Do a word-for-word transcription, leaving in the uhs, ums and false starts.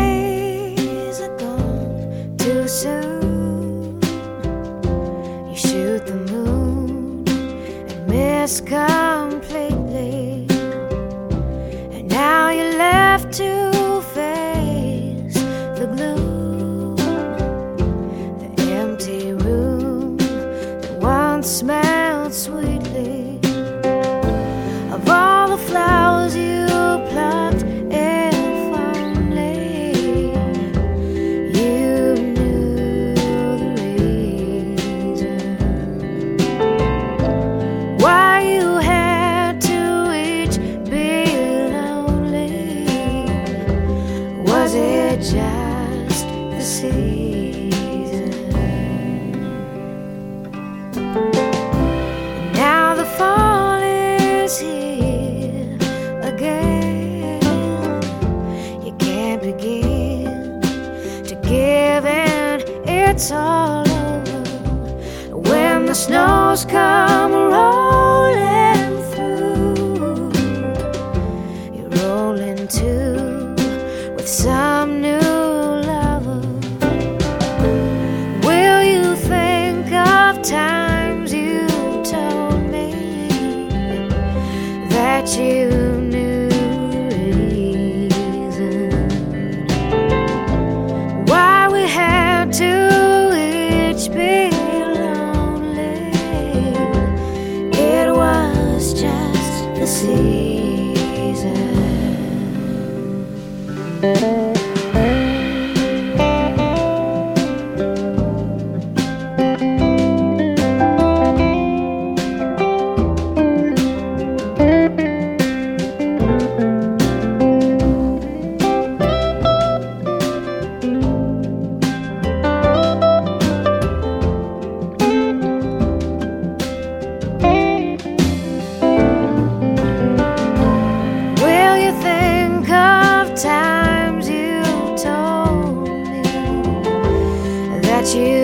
days are gone too soon. You shoot the moon and miss completely, and now you're left to face the gloom, the empty room that once smelled sweetly of all the flowers you plucked. If only you knew the reason why you had to each be lonely. Was it just the season? And now the fall is here again. You can't begin to give in, it's all over when the snows come rolling through. You're rolling too with some new lover. Will you think of times you told me that you knew the reason why we had to each be lonely? It was just the season. Will you think of times you told me that you